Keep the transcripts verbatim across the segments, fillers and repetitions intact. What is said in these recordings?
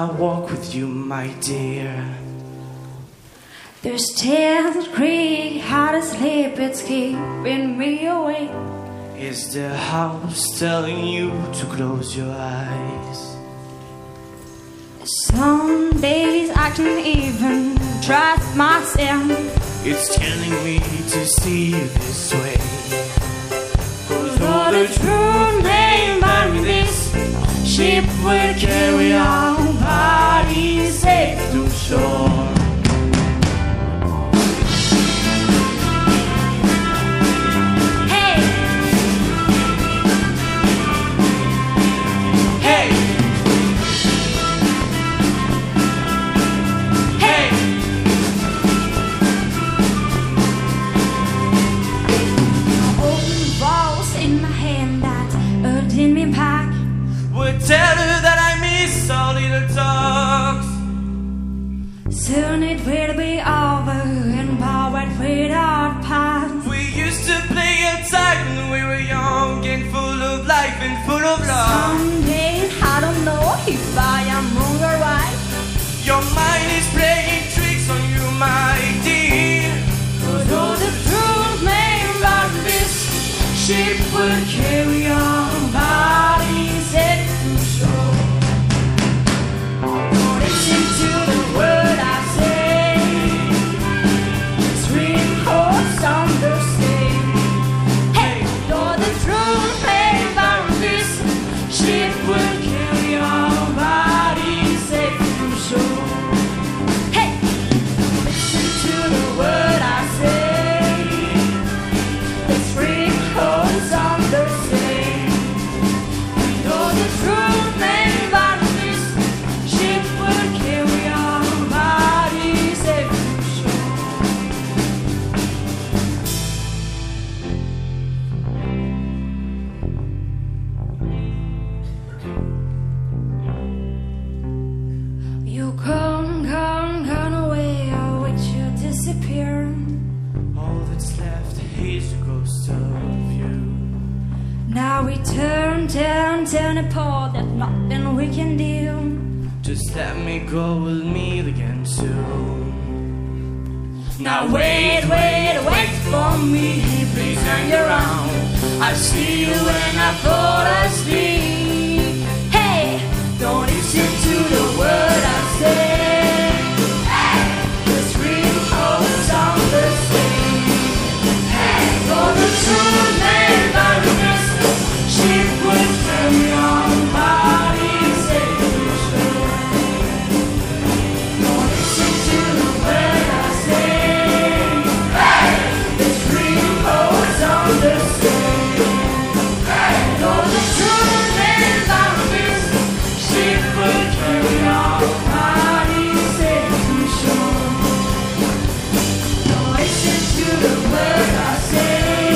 walk with you, my dear. There's tears creak, hard to sleep, it's keeping me awake. Is the house telling you to close your eyes? Some days I can even trust myself. It's telling me to see you this way. Cause all the truth may bury this ship will carry our bodies safe to shore. Tell her that I miss our little talks. Soon it will be over and powered with our past. We used to play outside when we were young and full of life and full of love. Some days I don't know if I am wrong or right. Your mind is playing tricks on you, my dear. Cause all the truth may run this ship will carry our bodies safe. Now we turn, turn, turn apart. There's nothing we can do. Just let me go, we'll meet again soon. Now wait, wait, wait for me. Please hang around. I'll see you when I fall asleep. Hey, don't listen to the word I say. Hey, the three holes on the sea. Hey, for the truth may vary this ship will carry our bodies safe to shore. Don't listen to the word I say. Hey, the three holes on the sea. Hey, for the truth may vary this ship will carry our bodies safe to shore. Don't listen to the word I say.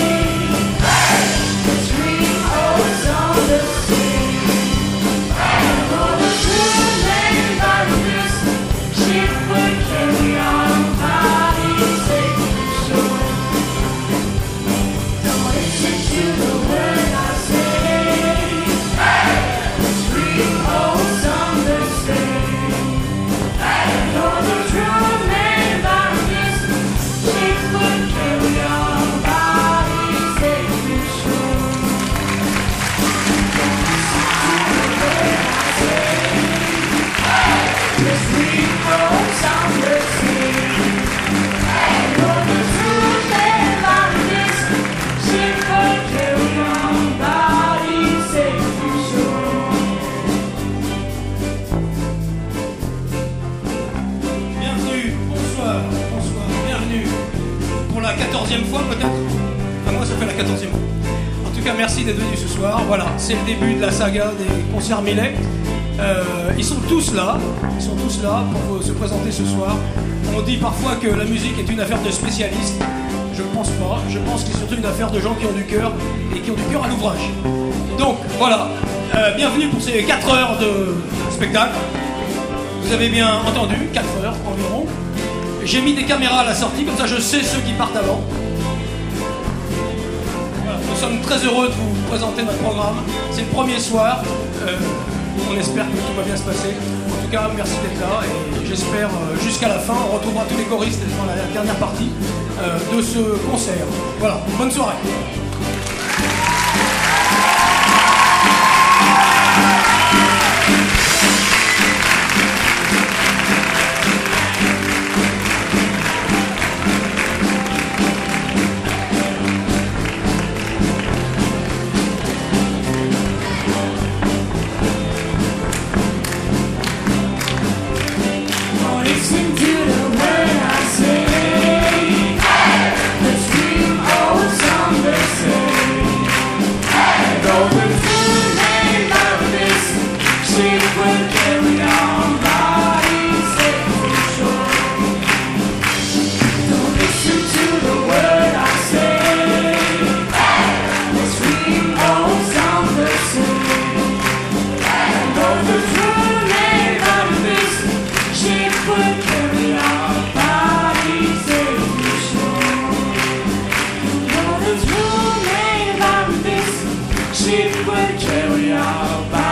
quatorzième fois peut-être. Enfin moi ça fait la quatorzième fois. En tout cas merci d'être venu ce soir. Voilà, c'est le début de la saga des concerts Millet. Euh, ils sont tous là, ils sont tous là pour se présenter ce soir. On dit parfois que la musique est une affaire de spécialistes. Je ne pense pas, je pense que c'est surtout une affaire de gens qui ont du cœur et qui ont du cœur à l'ouvrage. Donc voilà, euh, bienvenue pour ces quatre heures de spectacle. Vous avez bien entendu, quatre heures environ. J'ai mis des caméras à la sortie, comme ça je sais ceux qui partent avant. Voilà, nous sommes très heureux de vous présenter notre programme. C'est le premier soir, euh, on espère que tout va bien se passer. En tout cas, merci d'être là et j'espère euh, jusqu'à la fin, on retrouvera tous les choristes dans la dernière partie euh, de ce concert. Voilà, bonne soirée. Listen to the word I say. The stream old song they say. Though the full name of this ship will carry on bodies safe for shore. Don't listen to the word I say. The stream old song they say. Though the full name of this ship will carry our bodies safe to shore. Though the true name of this ship will carry our bodies.